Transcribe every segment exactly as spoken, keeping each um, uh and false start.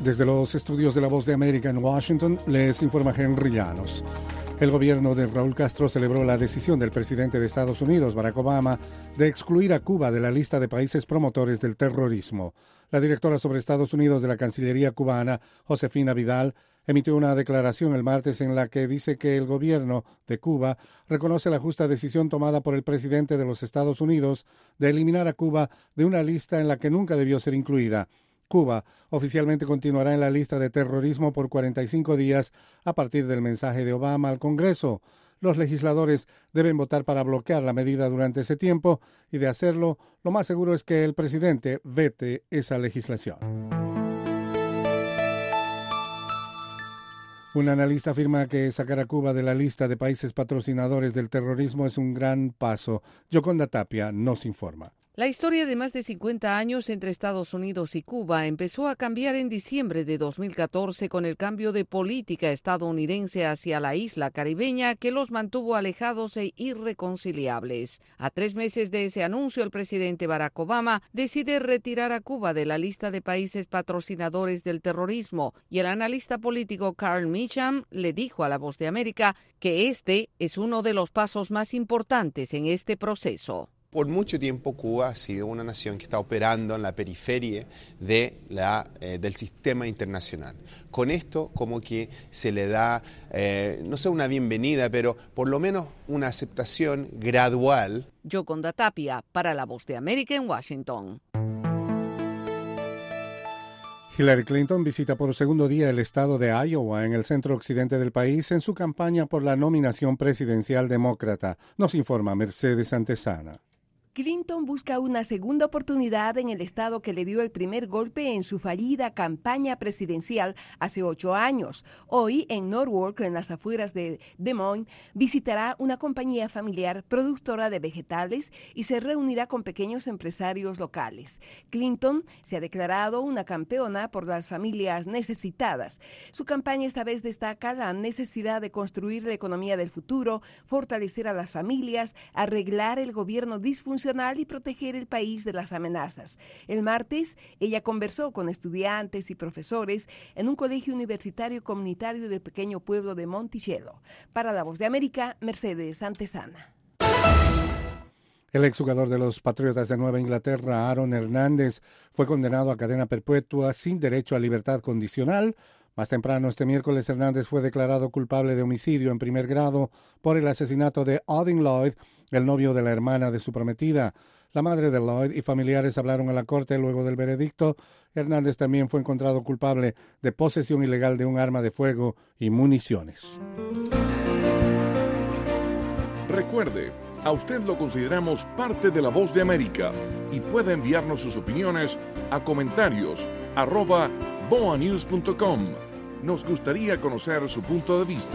Desde los estudios de La Voz de América en Washington, les informa Henry Llanos. El gobierno de Raúl Castro celebró la decisión del presidente de Estados Unidos, Barack Obama, de excluir a Cuba de la lista de países promotores del terrorismo. La directora sobre Estados Unidos de la Cancillería cubana, Josefina Vidal, emitió una declaración el martes en la que dice que el gobierno de Cuba reconoce la justa decisión tomada por el presidente de los Estados Unidos de eliminar a Cuba de una lista en la que nunca debió ser incluida. Cuba oficialmente continuará en la lista de terrorismo por cuarenta y cinco días a partir del mensaje de Obama al Congreso. Los legisladores deben votar para bloquear la medida durante ese tiempo y, de hacerlo, lo más seguro es que el presidente vete esa legislación. Un analista afirma que sacar a Cuba de la lista de países patrocinadores del terrorismo es un gran paso. Yoconda Tapia nos informa. La historia de más de cincuenta años entre Estados Unidos y Cuba empezó a cambiar en diciembre de dos mil catorce con el cambio de política estadounidense hacia la isla caribeña que los mantuvo alejados e irreconciliables. A tres meses de ese anuncio, el presidente Barack Obama decide retirar a Cuba de la lista de países patrocinadores del terrorismo y el analista político Carl Meacham le dijo a La Voz de América que este es uno de los pasos más importantes en este proceso. Por mucho tiempo Cuba ha sido una nación que está operando en la periferia de la, eh, del sistema internacional. Con esto como que se le da, eh, no sé, una bienvenida, pero por lo menos una aceptación gradual. Yoconda Tapia, para La Voz de América en Washington. Hillary Clinton visita por segundo día el estado de Iowa, en el centro occidente del país, en su campaña por la nominación presidencial demócrata. Nos informa Mercedes Antesana. Clinton busca una segunda oportunidad en el estado que le dio el primer golpe en su fallida campaña presidencial hace ocho años. Hoy, en Norwalk, en las afueras de Des Moines, visitará una compañía familiar productora de vegetales y se reunirá con pequeños empresarios locales. Clinton se ha declarado una campeona por las familias necesitadas. Su campaña esta vez destaca la necesidad de construir la economía del futuro, fortalecer a las familias, arreglar el gobierno disfuncional y proteger el país de las amenazas. El martes, ella conversó con estudiantes y profesores en un colegio universitario comunitario del pequeño pueblo de Monticello. Para La Voz de América, Mercedes Antesana. El exjugador de los Patriotas de Nueva Inglaterra, Aaron Hernández, fue condenado a cadena perpetua sin derecho a libertad condicional. Más temprano este miércoles, Hernández fue declarado culpable de homicidio en primer grado por el asesinato de Odin Lloyd, el novio de la hermana de su prometida. La madre de Lloyd y familiares hablaron a la corte luego del veredicto. Hernández también fue encontrado culpable de posesión ilegal de un arma de fuego y municiones. Recuerde, a usted lo consideramos parte de La Voz de América y puede enviarnos sus opiniones a comentarios arroba boanews punto com. Nos gustaría conocer su punto de vista.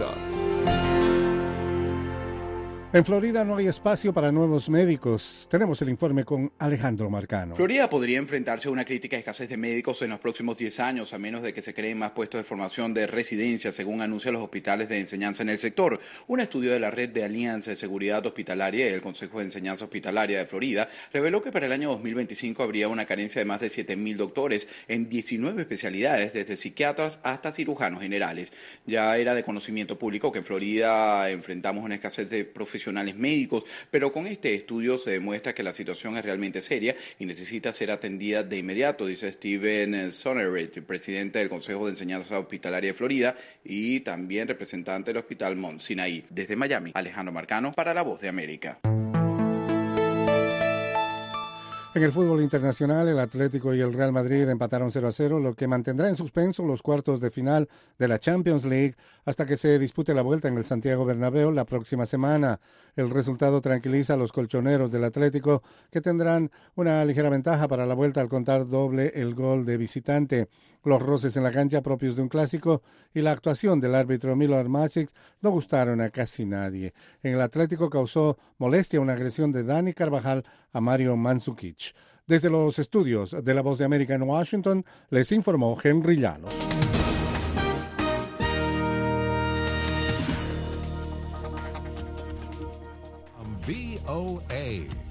En Florida no hay espacio para nuevos médicos. Tenemos el informe con Alejandro Marcano. Florida podría enfrentarse a una crítica escasez de médicos en los próximos diez años, a menos de que se creen más puestos de formación de residencia, según anuncian los hospitales de enseñanza en el sector. Un estudio de la Red de Alianza de Seguridad Hospitalaria y el Consejo de Enseñanza Hospitalaria de Florida reveló que para el año dos mil veinticinco habría una carencia de más de siete mil doctores en diecinueve especialidades, desde psiquiatras hasta cirujanos generales. Ya era de conocimiento público que en Florida enfrentamos una escasez de profesionales médicos, pero con este estudio se demuestra que la situación es realmente seria y necesita ser atendida de inmediato, dice Steven Sonnerit, presidente del Consejo de Enseñanza Hospitalaria de Florida y también representante del Hospital Mount Sinai. Desde Miami, Alejandro Marcano para La Voz de América. En el fútbol internacional, el Atlético y el Real Madrid empataron cero a cero, lo que mantendrá en suspenso los cuartos de final de la Champions League hasta que se dispute la vuelta en el Santiago Bernabéu la próxima semana. El resultado tranquiliza a los colchoneros del Atlético, que tendrán una ligera ventaja para la vuelta al contar doble el gol de visitante. Los roces en la cancha propios de un clásico y la actuación del árbitro Milorad Macic no gustaron a casi nadie. En el Atlético causó molestia una agresión de Dani Carvajal a Mario Mandzukic. Desde los estudios de La Voz de América en Washington, les informó Henry Llanos. V O A